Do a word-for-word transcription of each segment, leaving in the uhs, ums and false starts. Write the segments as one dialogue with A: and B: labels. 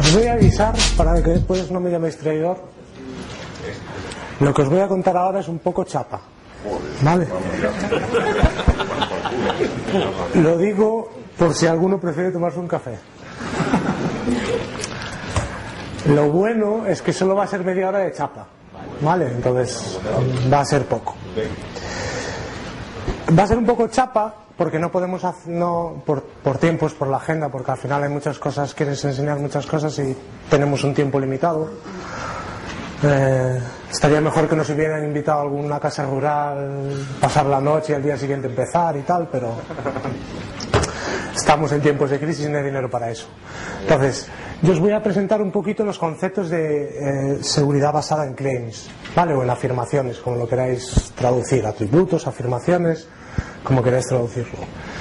A: Os voy a avisar para que después no me llaméis traidor. Lo que os voy a contar ahora es un poco chapa, ¿vale? Lo digo por si alguno prefiere tomarse un café. Lo bueno es que solo va a ser media hora de chapa, ¿vale? Entonces va a ser poco. Va a ser un poco chapa porque no podemos hacer, no, por, por tiempos, por la agenda, porque al final hay muchas cosas, quieres enseñar muchas cosas y tenemos un tiempo limitado. Eh, estaría mejor que nos hubieran invitado a alguna casa rural, pasar la noche y al día siguiente empezar y tal, pero estamos en tiempos de crisis y no hay dinero para eso. Entonces, yo os voy a presentar un poquito los conceptos de eh, seguridad basada en claims, ¿vale? O en afirmaciones, como lo queráis traducir, atributos, afirmaciones, como queráis traducirlo.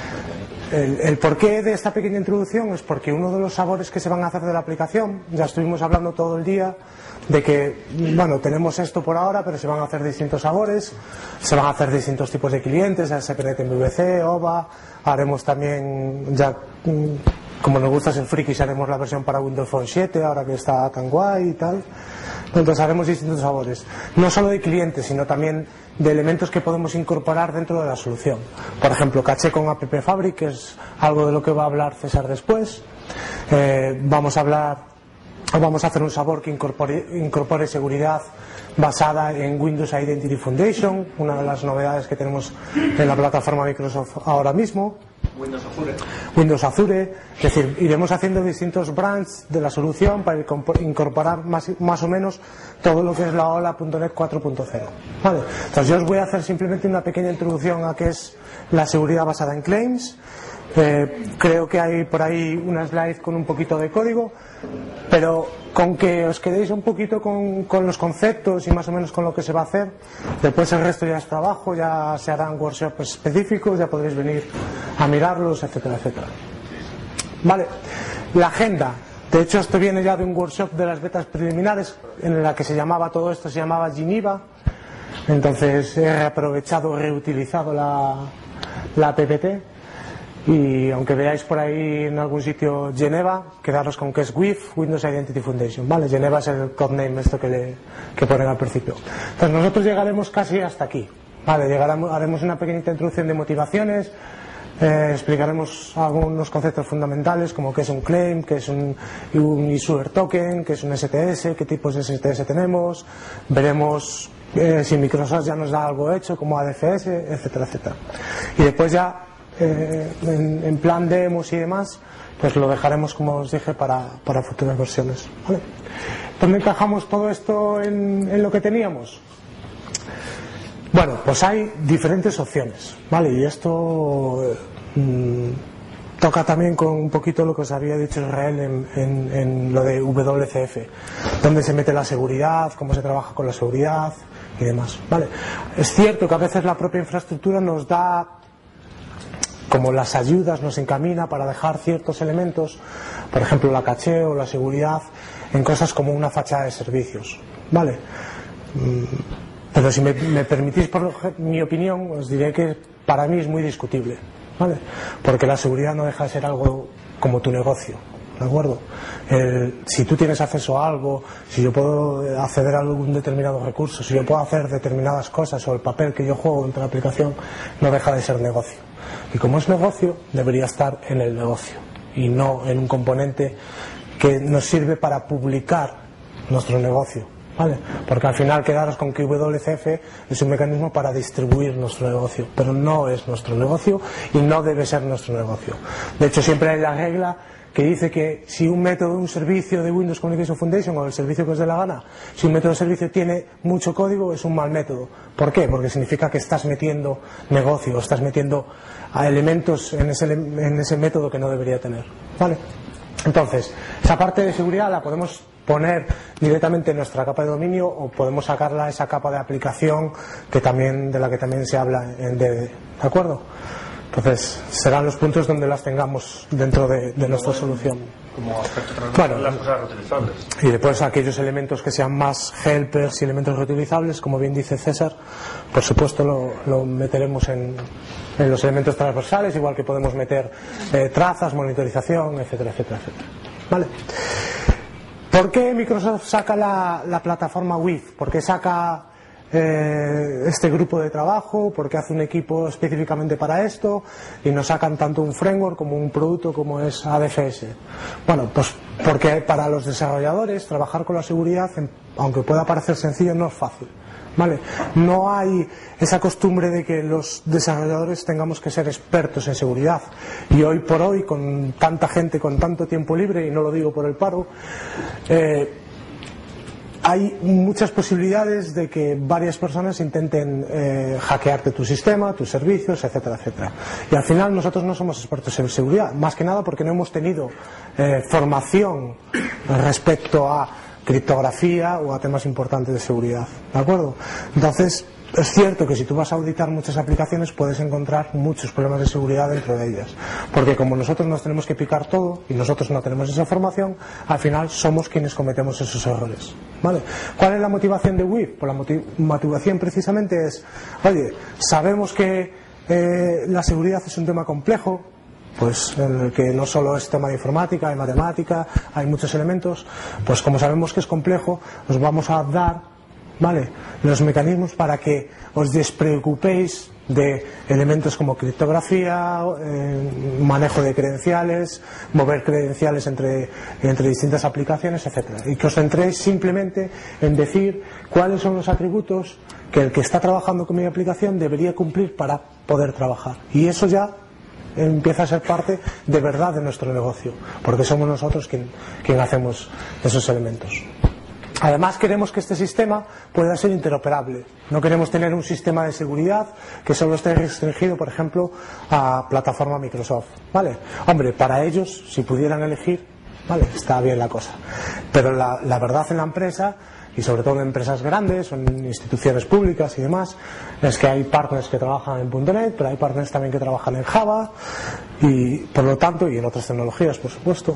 A: El, el porqué de esta pequeña introducción es porque uno de los sabores que se van a hacer de la aplicación, ya estuvimos hablando todo el día de que, bueno, tenemos esto por ahora, pero se van a hacer distintos sabores, se van a hacer distintos tipos de clientes, S P Net en V V C, O V A, haremos también, ya como nos gusta ser frikis, haremos la versión para Windows Phone siete, ahora que está tan guay y tal. Entonces haremos distintos sabores, no solo de clientes, sino también de elementos que podemos incorporar dentro de la solución. Por ejemplo, caché con App Fabric, que es algo de lo que va a hablar César después. Eh, vamos a hablar, vamos a hacer un sabor que incorpore, incorpore seguridad basada en Windows Identity Foundation, una de las novedades que tenemos en la plataforma Microsoft ahora mismo.
B: Windows Azure.
A: Windows Azure, es decir, iremos haciendo distintos brands de la solución para incorporar más, más o menos todo lo que es la ola punto net cuatro punto cero. Vale. Entonces yo os voy a hacer simplemente una pequeña introducción a qué es la seguridad basada en claims. Eh, creo que hay por ahí una slide con un poquito de código, pero con que os quedéis un poquito con, con los conceptos y más o menos con lo que se va a hacer, después el resto ya es trabajo, ya se harán workshops específicos, ya podréis venir a mirarlos, etcétera, etcétera. Vale, la agenda, de hecho esto viene ya de un workshop de las betas preliminares en la que se llamaba, todo esto se llamaba Geneva, entonces he aprovechado, reutilizado la, la P P T. Y aunque veáis por ahí en algún sitio Geneva, quedaros con que es W I F, Windows Identity Foundation, ¿vale? Geneva es el codename esto que, le, que ponen al principio. Entonces nosotros llegaremos casi hasta aquí, ¿vale? Llegaremos, haremos una pequeñita introducción de motivaciones, eh, explicaremos algunos conceptos fundamentales como qué es un claim, qué es un, un issuer token, qué es un S T S, qué tipos de S T S tenemos, veremos eh, si Microsoft ya nos da algo hecho como A D F S, etcétera, etcétera. Y después ya Eh, en, en plan demos y demás, pues lo dejaremos, como os dije, para, para futuras versiones, ¿vale? ¿Dónde encajamos todo esto en, en lo que teníamos? Bueno, pues hay diferentes opciones, ¿vale? Y esto mmm, toca también con un poquito lo que os había dicho Israel en, en, en lo de W C F, dónde se mete la seguridad, cómo se trabaja con la seguridad y demás, ¿vale? Es cierto que a veces la propia infraestructura nos da, como las ayudas, nos encamina para dejar ciertos elementos, por ejemplo la caché o la seguridad, en cosas como una fachada de servicios, ¿vale? Pero si me, me permitís, por mi opinión, os diré que para mí es muy discutible, ¿vale? Porque la seguridad no deja de ser algo como tu negocio, ¿de acuerdo? El, si tú tienes acceso a algo, si yo puedo acceder a algún determinado recurso, si yo puedo hacer determinadas cosas, o el papel que yo juego entre la aplicación, no deja de ser negocio. Y como es negocio, debería estar en el negocio y no en un componente que nos sirve para publicar nuestro negocio, ¿vale? Porque al final quedaros con que W C F es un mecanismo para distribuir nuestro negocio, pero no es nuestro negocio y no debe ser nuestro negocio. De hecho, siempre hay la regla que dice que si un método, un servicio de Windows Communication Foundation o el servicio que os dé la gana, si un método de servicio tiene mucho código, es un mal método. ¿Por qué? Porque significa que estás metiendo negocio, estás metiendo a elementos en ese, en ese método que no debería tener, ¿vale? Entonces, esa parte de seguridad la podemos poner directamente en nuestra capa de dominio o podemos sacarla a esa capa de aplicación que también, de la que también se habla en D D, ¿de acuerdo? Entonces serán los puntos donde las tengamos dentro de, de nuestra solución.
B: Como aspecto
A: bueno,
B: las cosas reutilizables.
A: Y después aquellos elementos que sean más helpers y elementos reutilizables, como bien dice César, por supuesto lo, lo meteremos en, en los elementos transversales, igual que podemos meter eh, trazas, monitorización, etcétera, etcétera, etcétera. ¿Vale? ¿Por qué Microsoft saca la, la plataforma W I F? ¿Por qué saca eh, este grupo de trabajo? ¿Por qué hace un equipo específicamente para esto? Y no sacan tanto un framework como un producto como es A D F S. Bueno, pues porque para los desarrolladores trabajar con la seguridad, aunque pueda parecer sencillo, no es fácil. ¿Vale? No hay esa costumbre de que los desarrolladores tengamos que ser expertos en seguridad, y hoy por hoy, con tanta gente con tanto tiempo libre, y no lo digo por el paro, eh, hay muchas posibilidades de que varias personas intenten eh, hackearte tu sistema, tus servicios, etcétera, etcétera. Y al final nosotros no somos expertos en seguridad, más que nada porque no hemos tenido eh, formación respecto a criptografía o a temas importantes de seguridad, ¿de acuerdo? Entonces, es cierto que si tú vas a auditar muchas aplicaciones puedes encontrar muchos problemas de seguridad dentro de ellas, porque como nosotros nos tenemos que picar todo y nosotros no tenemos esa formación, al final somos quienes cometemos esos errores, ¿vale? ¿Cuál es la motivación de W I F? Pues la motiv- motivación precisamente es, oye, sabemos que eh, la seguridad es un tema complejo, pues en el que no solo es tema de informática, hay matemática, hay muchos elementos. Pues como sabemos que es complejo, os vamos a dar, ¿vale?, los mecanismos para que os despreocupéis de elementos como criptografía, eh, manejo de credenciales, mover credenciales entre, entre distintas aplicaciones, etcétera, y que os centréis simplemente en decir cuáles son los atributos que el que está trabajando con mi aplicación debería cumplir para poder trabajar, y eso ya empieza a ser parte de verdad de nuestro negocio, porque somos nosotros quien, quien hacemos esos elementos. Además, queremos que este sistema pueda ser interoperable. No queremos tener un sistema de seguridad que solo esté restringido, por ejemplo, a plataforma Microsoft, ¿vale? Hombre, para ellos, si pudieran elegir, vale, está bien la cosa, pero la, la verdad en la empresa, y sobre todo en empresas grandes o en instituciones públicas y demás, es que hay partners que trabajan en punto net, pero hay partners también que trabajan en Java, y por lo tanto, y en otras tecnologías, por supuesto,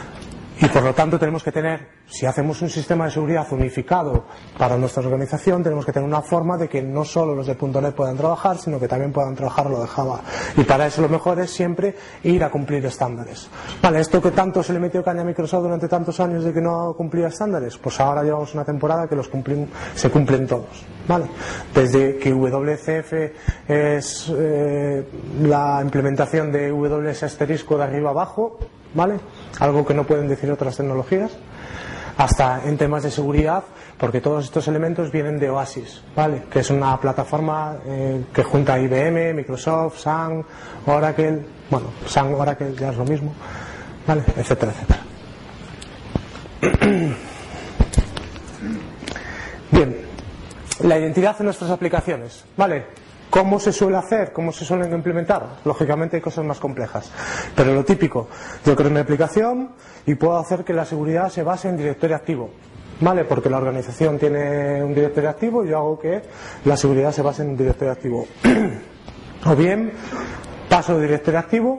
A: y por lo tanto tenemos que tener, si hacemos un sistema de seguridad unificado para nuestra organización, tenemos que tener una forma de que no solo los de punto net puedan trabajar, sino que también puedan trabajar lo de Java, y para eso lo mejor es siempre ir a cumplir estándares. Vale, esto que tanto se le metió caña a Microsoft durante tantos años de que no cumplía estándares, pues ahora llevamos una temporada que los cumplimos, se cumplen todos, ¿vale? Desde que W C F es eh, la implementación de W S asterisco de arriba abajo, ¿vale?, algo que no pueden decir otras tecnologías, hasta en temas de seguridad, porque todos estos elementos vienen de Oasis, ¿vale?, que es una plataforma eh, que junta I B M, Microsoft, Sun, Oracle, bueno, Sun, Oracle ya es lo mismo, ¿vale?, etcétera, etcétera. Bien, la identidad de nuestras aplicaciones, ¿vale? ¿Cómo se suele hacer? ¿Cómo se suelen implementar? Lógicamente hay cosas más complejas, pero lo típico, yo creo mi aplicación y puedo hacer que la seguridad se base en directorio activo, ¿vale? Porque la organización tiene un directorio activo y yo hago que la seguridad se base en un directorio activo. O bien paso de directorio activo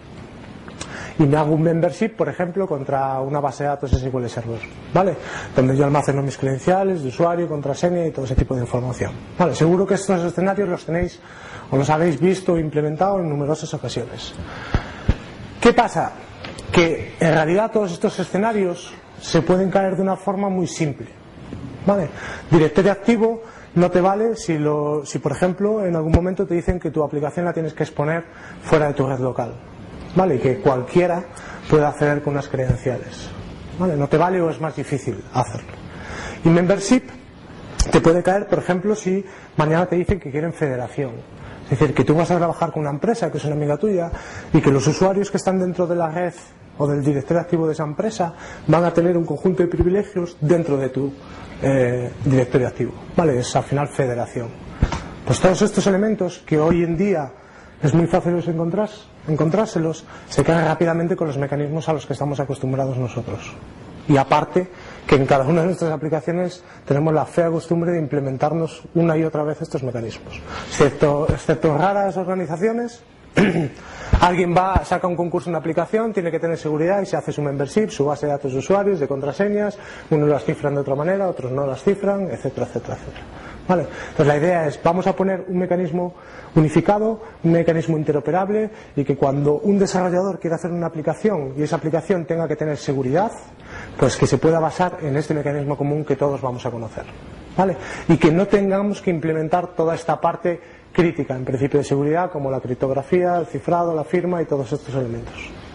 A: y me hago un membership, por ejemplo, contra una base de datos S Q L Server, ¿vale?, donde yo almaceno mis credenciales de usuario, contraseña y todo ese tipo de información, ¿vale? Seguro que estos escenarios los tenéis o los habéis visto o implementado en numerosas ocasiones. ¿Qué pasa? Que en realidad todos estos escenarios se pueden caer de una forma muy simple, ¿vale? Directorio activo no te vale si, lo, si por ejemplo en algún momento te dicen que tu aplicación la tienes que exponer fuera de tu red local, ¿vale?, y que cualquiera puede acceder con unas credenciales, ¿vale? No te vale o es más difícil hacerlo. Y membership te puede caer, por ejemplo, si mañana te dicen que quieren federación, es decir, que tú vas a trabajar con una empresa que es una amiga tuya y que los usuarios que están dentro de la red o del directorio activo de esa empresa van a tener un conjunto de privilegios dentro de tu eh, directorio activo, ¿vale? Es al final federación. Pues todos estos elementos que hoy en día es muy fácil encontrar, encontrárselos, se caen rápidamente con los mecanismos a los que estamos acostumbrados nosotros. Y aparte, que en cada una de nuestras aplicaciones tenemos la fea costumbre de implementarnos una y otra vez estos mecanismos. Excepto, excepto raras organizaciones, alguien va, saca un concurso en una aplicación, tiene que tener seguridad y se hace su membership, su base de datos de usuarios, de contraseñas, unos las cifran de otra manera, otros no las cifran, etcétera, etcétera, etcétera. ¿Vale? Entonces la idea es, vamos a poner un mecanismo unificado, un mecanismo interoperable, y que cuando un desarrollador quiera hacer una aplicación y esa aplicación tenga que tener seguridad, pues que se pueda basar en este mecanismo común que todos vamos a conocer, ¿vale? Y que no tengamos que implementar toda esta parte crítica en principio de seguridad, como la criptografía, el cifrado, la firma y todos estos elementos.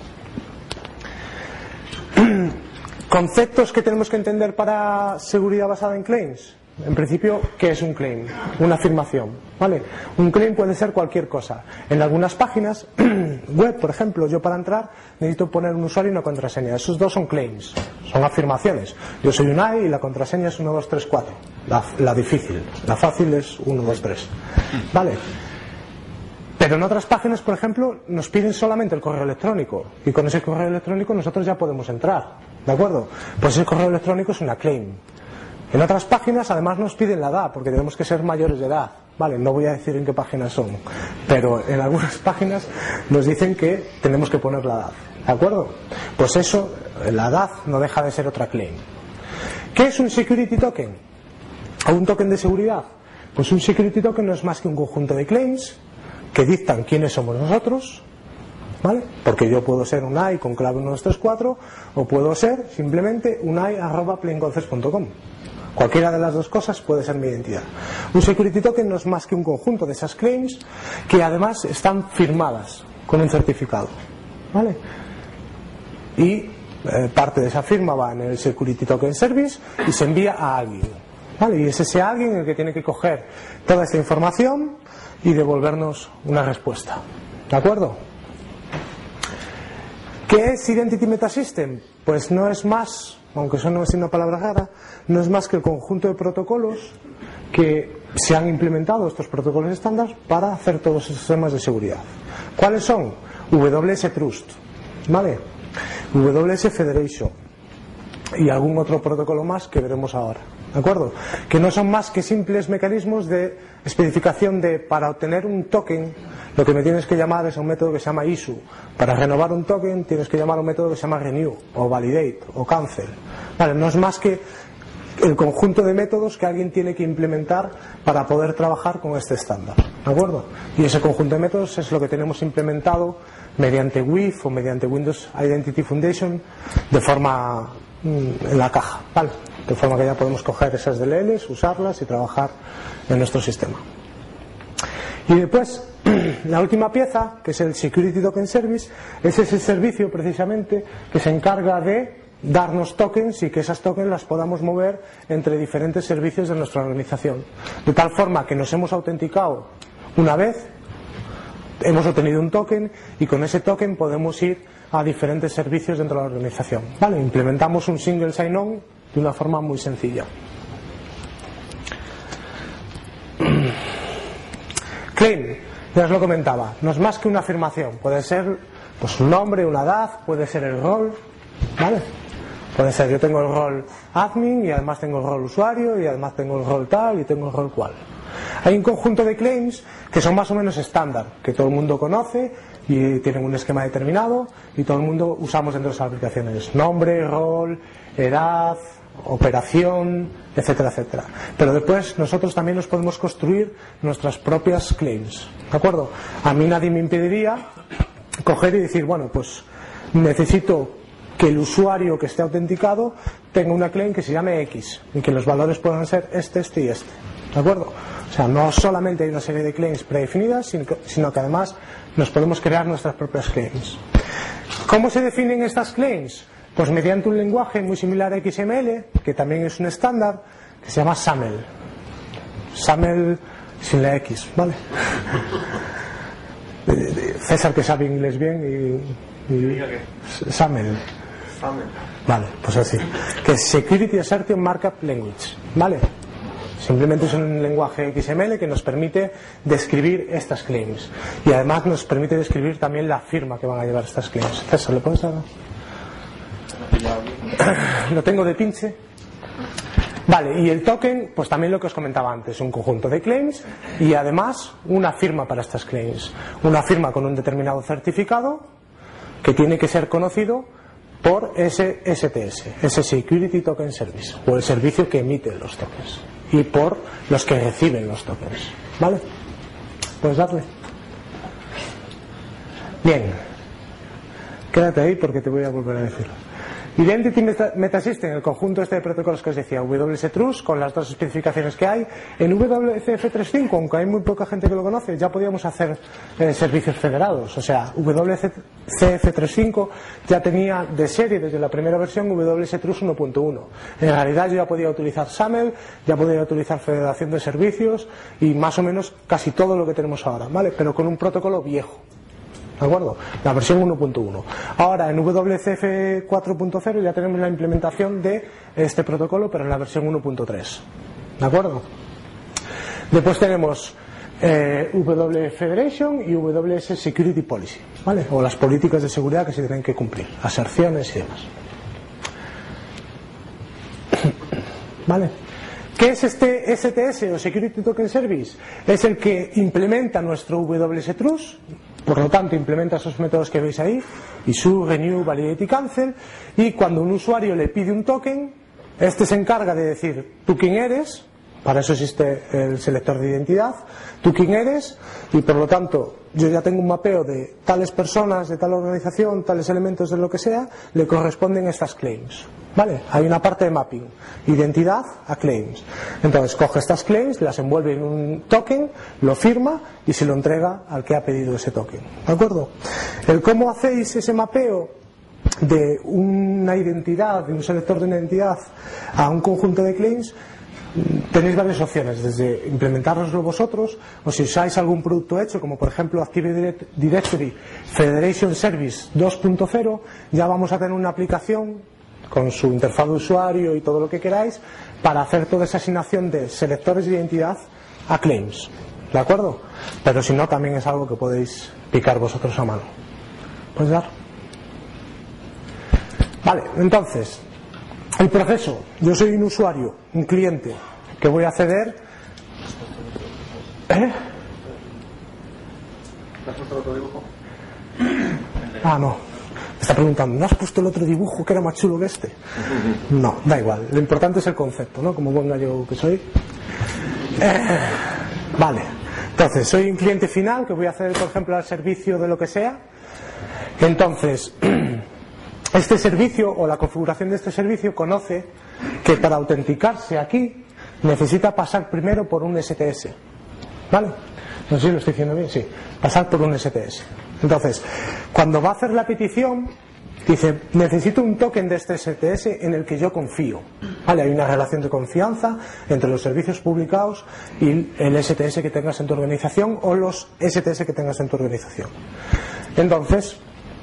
A: Conceptos que tenemos que entender para seguridad basada en claims. En principio, ¿qué es un claim? Una afirmación, ¿vale? Un claim puede ser cualquier cosa. En algunas páginas web, por ejemplo, yo para entrar necesito poner un usuario y una contraseña. Esos dos son claims, son afirmaciones. Yo soy un A I y la contraseña es uno dos tres cuatro. La, la difícil, la fácil es uno dos tres, ¿vale? Pero en otras páginas, por ejemplo, nos piden solamente el correo electrónico y con ese correo electrónico nosotros ya podemos entrar, ¿de acuerdo? Pues ese correo electrónico es una claim. En otras páginas además nos piden la edad, porque tenemos que ser mayores de edad, ¿vale? No voy a decir en qué páginas son, pero en algunas páginas nos dicen que tenemos que poner la edad, ¿de acuerdo? Pues eso, la edad no deja de ser otra claim. ¿Qué es un security token? ¿O un token de seguridad? Pues un security token no es más que un conjunto de claims que dictan quiénes somos nosotros, ¿vale? Porque yo puedo ser un A I con clave uno dos tres cuatro o puedo ser simplemente un A I arroba plainconcepts punto com. Cualquiera de las dos cosas puede ser mi identidad. Un security token no es más que un conjunto de esas claims que además están firmadas con un certificado, ¿vale? Y eh, parte de esa firma va en el security token service y se envía a alguien, ¿vale? Y es ese alguien el que tiene que coger toda esta información y devolvernos una respuesta, ¿de acuerdo? ¿Qué es Identity Meta System? Pues no es más, aunque eso no es una palabra rara, no es más que el conjunto de protocolos que se han implementado, estos protocolos estándar, para hacer todos esos sistemas de seguridad. ¿Cuáles son? W S Trust, ¿vale? W S Federation y algún otro protocolo más que veremos ahora, ¿de acuerdo? Que no son más que simples mecanismos de especificación de, para obtener un token, lo que me tienes que llamar es un método que se llama issue. Para renovar un token tienes que llamar un método que se llama renew, o validate, o cancel. Vale, no es más que el conjunto de métodos que alguien tiene que implementar para poder trabajar con este estándar, ¿de acuerdo? Y ese conjunto de métodos es lo que tenemos implementado mediante W I F o mediante Windows Identity Foundation de forma mm, en la caja, ¿vale? De forma que ya podemos coger esas D L Ls, usarlas y trabajar en nuestro sistema. Y después, la última pieza, que es el Security Token Service, es ese servicio precisamente que se encarga de darnos tokens y que esas tokens las podamos mover entre diferentes servicios de nuestra organización. De tal forma que nos hemos autenticado una vez, hemos obtenido un token y con ese token podemos ir a diferentes servicios dentro de la organización. ¿Vale? Implementamos un single sign-on de una forma muy sencilla. Claim, ya os lo comentaba, no es más que una afirmación. Puede ser pues un nombre, una edad, puede ser el rol, ¿vale? Puede ser, yo tengo el rol admin y además tengo el rol usuario y además tengo el rol tal y tengo el rol cual. Hay un conjunto de claims que son más o menos estándar, que todo el mundo conoce y tienen un esquema determinado y todo el mundo usamos dentro de esas aplicaciones. Nombre, rol, edad, operación, etcétera, etcétera. Pero después nosotros también nos podemos construir nuestras propias claims, ¿de acuerdo? A mí nadie me impediría coger y decir, bueno, pues necesito que el usuario que esté autenticado tenga una claim que se llame X y que los valores puedan ser este, este y este, ¿de acuerdo? O sea, no solamente hay una serie de claims predefinidas, sino que, sino que además nos podemos crear nuestras propias claims. ¿Cómo se definen estas claims? Pues mediante un lenguaje muy similar a X M L, que también es un estándar, que se llama SAML. SAML sin la X, ¿vale? César, que sabe inglés bien, y, y SAML. Vale, pues así. Que es Security Assertion Markup Language, ¿vale? Simplemente es un lenguaje X M L que nos permite describir estas claims. Y además nos permite describir también la firma que van a llevar estas claims. César, ¿le puedes dar? Lo tengo de pinche. Vale, y el token, pues también lo que os comentaba antes, un conjunto de claims y además una firma para estas claims. Una firma con un determinado certificado que tiene que ser conocido por ese S T S, ese Security Token Service, o el servicio que emite los tokens, y por los que reciben los tokens. ¿Vale? Puedes darle. Bien. Quédate ahí porque te voy a volver a decir. Identity Meta Metasystem, el conjunto este de protocolos que os decía, W S Trust, con las dos especificaciones que hay. En W C F tres punto cinco, aunque hay muy poca gente que lo conoce, ya podíamos hacer eh, servicios federados. O sea, W C F tres punto cinco ya tenía de serie desde la primera versión W S Trust uno punto uno. En realidad yo ya podía utilizar SAML, ya podía utilizar federación de servicios y más o menos casi todo lo que tenemos ahora, ¿vale? Pero con un protocolo viejo. ¿De acuerdo? La versión uno punto uno. Ahora en W C F cuatro punto cero ya tenemos la implementación de este protocolo, pero en la versión uno punto tres. ¿De acuerdo? Después tenemos eh, W Federation y W S Security Policy, ¿vale? O las políticas de seguridad que se tienen que cumplir, aserciones y demás. ¿Vale? ¿Qué es este S T S o Security Token Service? Es el que implementa nuestro W S Trust. Por lo tanto, implementa esos métodos que veis ahí, issue, renew, validate y cancel, y cuando un usuario le pide un token, este se encarga de decir tú quién eres, para eso existe el selector de identidad, tú quién eres, y por lo tanto yo ya tengo un mapeo de tales personas, de tal organización, tales elementos de lo que sea, le corresponden estas claims. ¿Vale? Hay una parte de mapping, identidad a claims. Entonces coge estas claims, las envuelve en un token, lo firma y se lo entrega al que ha pedido ese token. ¿De acuerdo? El cómo hacéis ese mapeo de una identidad, de un selector de una identidad a un conjunto de claims, tenéis varias opciones, desde implementároslo vosotros, o si usáis algún producto hecho, como por ejemplo Active Directory Federation Service dos punto cero, ya vamos a tener una aplicación con su interfaz de usuario y todo lo que queráis para hacer toda esa asignación de selectores de identidad a claims. ¿De acuerdo? Pero si no, también es algo que podéis picar vosotros a mano. ¿Puedes dar? Vale, entonces el proceso. Yo soy un usuario, un cliente, que voy a acceder. ¿Eh?
B: ¿Has puesto otro dibujo?
A: Ah, no. Me está preguntando, ¿no has puesto el otro dibujo que era más chulo que este? No, da igual. Lo importante es el concepto, ¿no? Como buen gallego que soy. Eh, vale. Entonces, soy un cliente final que voy a acceder, por ejemplo, al servicio de lo que sea. Entonces, este servicio o la configuración de este servicio conoce que para autenticarse aquí necesita pasar primero por un S T S. ¿Vale? No sé si lo estoy diciendo bien, sí. Pasar por un S T S. Entonces, cuando va a hacer la petición, dice, necesito un token de este S T S en el que yo confío. ¿Vale? Hay una relación de confianza entre los servicios publicados y el S T S que tengas en tu organización o los S T S que tengas en tu organización. Entonces,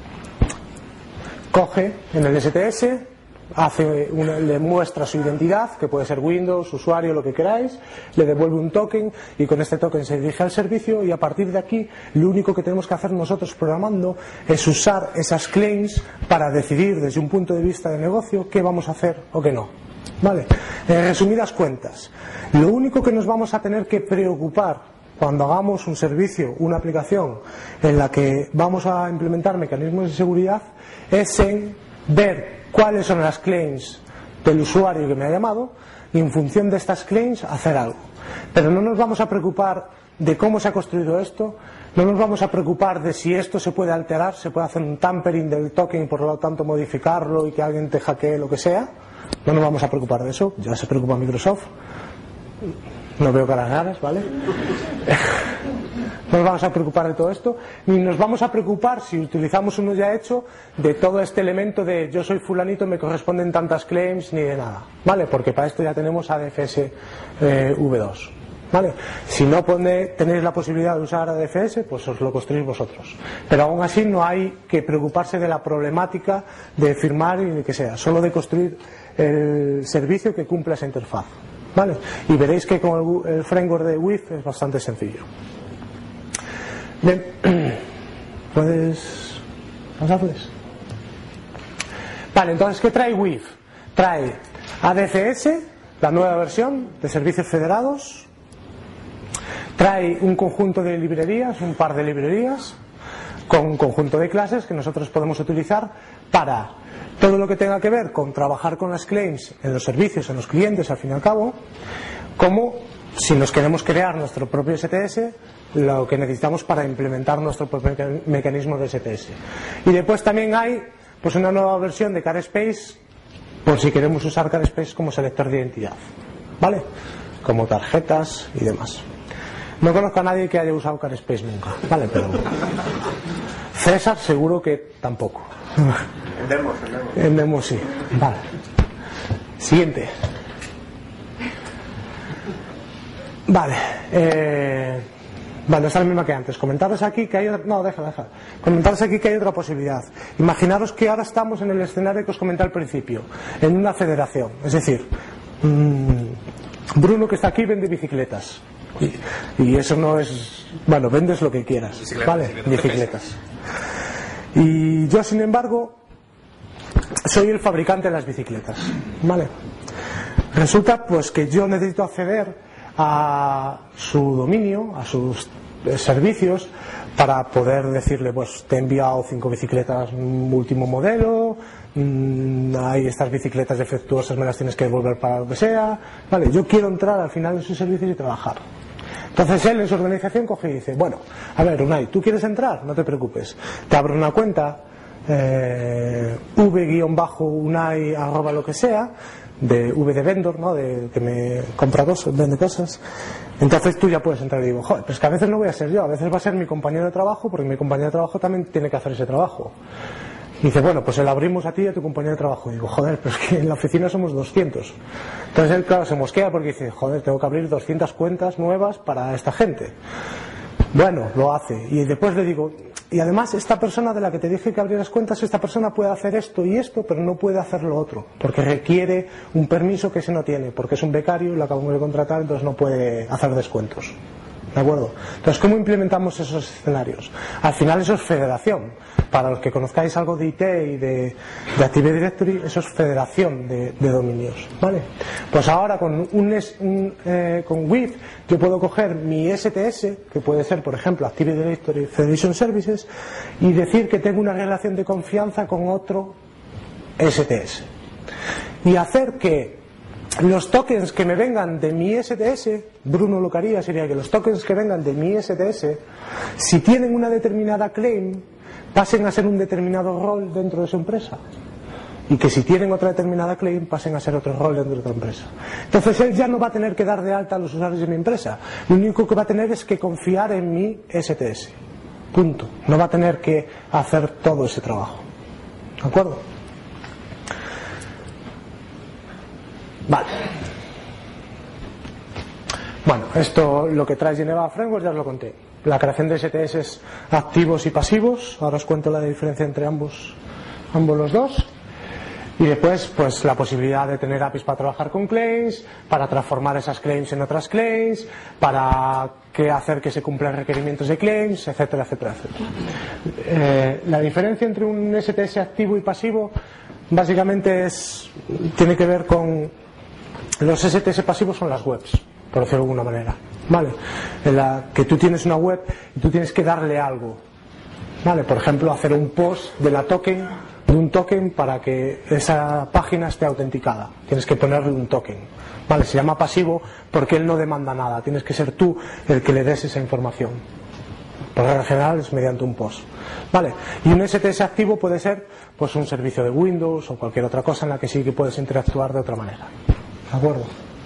A: coge en el S T S, hace una, le muestra su identidad, que puede ser Windows, usuario, lo que queráis, le devuelve un token y con este token se dirige al servicio, y a partir de aquí lo único que tenemos que hacer nosotros programando es usar esas claims para decidir desde un punto de vista de negocio qué vamos a hacer o qué no. Vale, en resumidas cuentas, lo único que nos vamos a tener que preocupar cuando hagamos un servicio, una aplicación en la que vamos a implementar mecanismos de seguridad es en ver cuáles son las claims del usuario que me ha llamado y en función de estas claims hacer algo. Pero no nos vamos a preocupar de cómo se ha construido esto, no nos vamos a preocupar de si esto se puede alterar, se puede hacer un tampering del token y por lo tanto modificarlo y que alguien te hackee lo que sea. No nos vamos a preocupar de eso, ya se preocupa Microsoft. No veo caras raras, ¿vale? No nos vamos a preocupar de todo esto, ni nos vamos a preocupar, si utilizamos uno ya hecho, de todo este elemento de yo soy fulanito, me corresponden tantas claims, ni de nada, ¿vale? Porque para esto ya tenemos A D F S eh, V dos, ¿vale? Si no pone, tenéis la posibilidad de usar A D F S, pues os lo construís vosotros. Pero aún así no hay que preocuparse de la problemática de firmar y de que sea, solo de construir el servicio que cumpla esa interfaz, ¿vale? Y veréis que con el, el framework de W I F es bastante sencillo. Bien, ¿puedes pasarles? Vale, entonces, ¿qué trae W I F? Trae A D F S, la nueva versión de servicios federados, trae un conjunto de librerías, un par de librerías, con un conjunto de clases que nosotros podemos utilizar para todo lo que tenga que ver con trabajar con las claims en los servicios, en los clientes, al fin y al cabo, como si nos queremos crear nuestro propio S T S, lo que necesitamos para implementar nuestro propio mecanismo de S T S. Y después también hay pues una nueva versión de CarSpace, por si queremos usar CarSpace como selector de identidad, ¿vale? Como tarjetas y demás. No conozco a nadie que haya usado CarSpace nunca, ¿vale? Pero César seguro que tampoco.
B: En demos, en demos.
A: En demos sí. Vale. Siguiente. Vale. Eh... Vale, esta es la misma que antes. Comentaros aquí que hay otra... No, deja, deja. Comentaros aquí que hay otra posibilidad. Imaginaros que ahora estamos en el escenario que os comenté al principio, en una federación. Es decir, mmm, Bruno que está aquí vende bicicletas. Y, y eso no es... Bueno, vendes lo que quieras.
B: Bicicletas,
A: ¿vale?
B: bicicletas.
A: Bicicletas. Y yo, sin embargo, soy el fabricante de las bicicletas. ¿Vale? Resulta pues que yo necesito acceder a su dominio, a sus servicios, para poder decirle, pues te he enviado cinco bicicletas último modelo, mmm, hay estas bicicletas defectuosas, me las tienes que devolver para lo que sea. Vale, yo quiero entrar al final en sus servicios y trabajar. Entonces él en su organización coge y dice, bueno, a ver, Unai, ¿tú quieres entrar? No te preocupes, te abro una cuenta eh, v-unai arroba lo que sea, de V de vendor, ¿no? De que me compra cosas, vende cosas. Entonces tú ya puedes entrar y digo, joder, pues que a veces no voy a ser yo, a veces va a ser mi compañero de trabajo, porque mi compañero de trabajo también tiene que hacer ese trabajo. Y dice, bueno, pues se lo abrimos a ti y a tu compañero de trabajo. Y digo, joder, pero es que en la oficina somos doscientos. Entonces él, claro, se mosquea porque dice, joder, tengo que abrir doscientas cuentas nuevas para esta gente. Bueno, lo hace. Y después le digo, y además esta persona de la que te dije que abrieras cuentas, esta persona puede hacer esto y esto, pero no puede hacer lo otro, porque requiere un permiso que ese no tiene, porque es un becario y lo acabamos de contratar, entonces no puede hacer descuentos. ¿De acuerdo? Entonces, ¿cómo implementamos esos escenarios? Al final eso es federación. Para los que conozcáis algo de I T y de, de Active Directory, eso es federación de, de dominios, ¿vale? Pues ahora con un, un eh, con with yo puedo coger mi S T S, que puede ser, por ejemplo, Active Directory Federation Services, y decir que tengo una relación de confianza con otro S T S. Y hacer que los tokens que me vengan de mi S T S, Bruno lo que haría sería que los tokens que vengan de mi S T S, si tienen una determinada claim, pasen a ser un determinado rol dentro de su empresa, y que si tienen otra determinada claim pasen a ser otro rol dentro de otra empresa. Entonces él ya no va a tener que dar de alta a los usuarios de mi empresa, lo único que va a tener es que confiar en mi S T S, punto. No va a tener que hacer todo ese trabajo, ¿de acuerdo? Vale. Bueno, esto lo que trae Geneva Framework ya os lo conté. La creación de S T S activos y pasivos. Ahora os cuento la diferencia entre ambos, ambos los dos. Y después, pues la posibilidad de tener A P Is para trabajar con claims, para transformar esas claims en otras claims, para que hacer que se cumplan requerimientos de claims, etcétera, etcétera, etcétera. Eh, la diferencia entre un S T S activo y pasivo, básicamente es tiene que ver con los S T S pasivos son las webs, por decirlo de alguna manera, ¿vale? En la que tú tienes una web y tú tienes que darle algo, ¿vale? Por ejemplo, hacer un post de la token, de un token para que esa página esté autenticada. Tienes que ponerle un token, ¿vale? Se llama pasivo porque él no demanda nada, tienes que ser tú el que le des esa información. Por regla general es mediante un post, ¿vale? Y un S T S activo puede ser pues un servicio de Windows o cualquier otra cosa en la que sí que puedes interactuar de otra manera. ¿De acuerdo?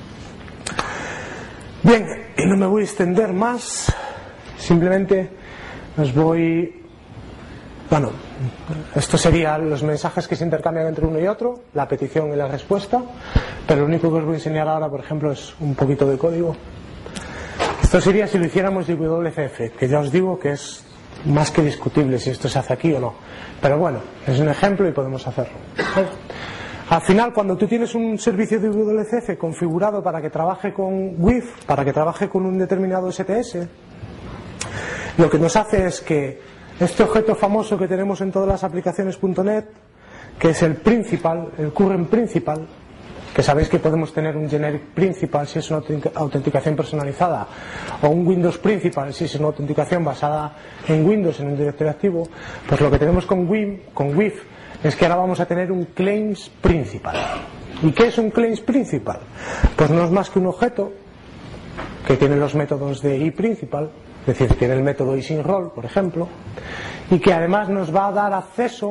A: Bien, y no me voy a extender más, simplemente os voy... Bueno, estos serían los mensajes que se intercambian entre uno y otro, la petición y la respuesta, pero lo único que os voy a enseñar ahora, por ejemplo, es un poquito de código. Esto sería si lo hiciéramos de W C F, que ya os digo que es más que discutible si esto se hace aquí o no, pero bueno, es un ejemplo y podemos hacerlo. Al final, cuando tú tienes un servicio de W C F configurado para que trabaje con with, para que trabaje con un determinado S T S, lo que nos hace es que este objeto famoso que tenemos en todas las aplicaciones punto net, que es el principal, el current principal, que sabéis que podemos tener un generic principal si es una autenticación personalizada, o un Windows principal si es una autenticación basada en Windows en un directorio activo, pues lo que tenemos con with, con with es que ahora vamos a tener un claims principal. ¿Y qué es un claims principal? Pues no es más que un objeto que tiene los métodos de iPrincipal, es decir, tiene el método isInRoll, por ejemplo, y que además nos va a dar acceso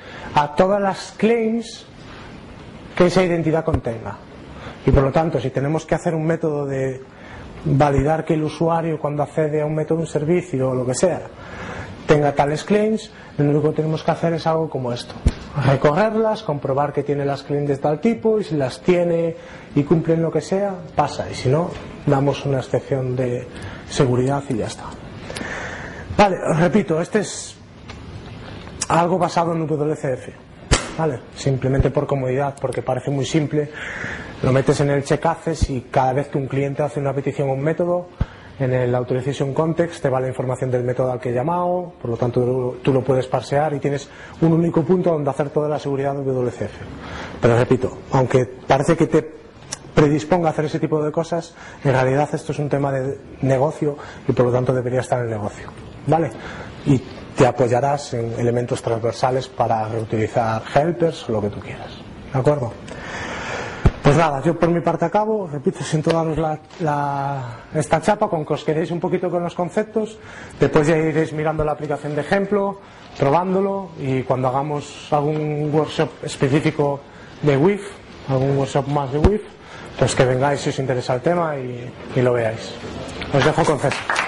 A: a todas las claims que esa identidad contenga. Y por lo tanto, si tenemos que hacer un método de validar que el usuario, cuando accede a un método, un servicio o lo que sea, tenga tales claims, lo único que tenemos que hacer es algo como esto: recorrerlas, comprobar que tiene las claims de tal tipo, y si las tiene y cumplen lo que sea, pasa, y si no, damos una excepción de seguridad y ya está. Vale, os repito, este es algo basado en W C F, ¿vale? Simplemente por comodidad, porque parece muy simple. Lo metes en el check-access y cada vez que un cliente hace una petición a un método, en el authorization context te va la información del método al que he llamado, por lo tanto tú lo puedes parsear y tienes un único punto donde hacer toda la seguridad de W C F. Pero repito, aunque parece que te predisponga a hacer ese tipo de cosas, en realidad esto es un tema de negocio y por lo tanto debería estar en el negocio, ¿vale? Y te apoyarás en elementos transversales para reutilizar helpers o lo que tú quieras, ¿de acuerdo? Pues nada, yo por mi parte acabo. Repito, siento daros la, la, esta chapa con que os queréis un poquito con los conceptos. Después ya iréis mirando la aplicación de ejemplo, probándolo, y cuando hagamos algún workshop específico de W I F, algún workshop más de W I F, pues que vengáis si os interesa el tema y, y lo veáis. Os dejo con César.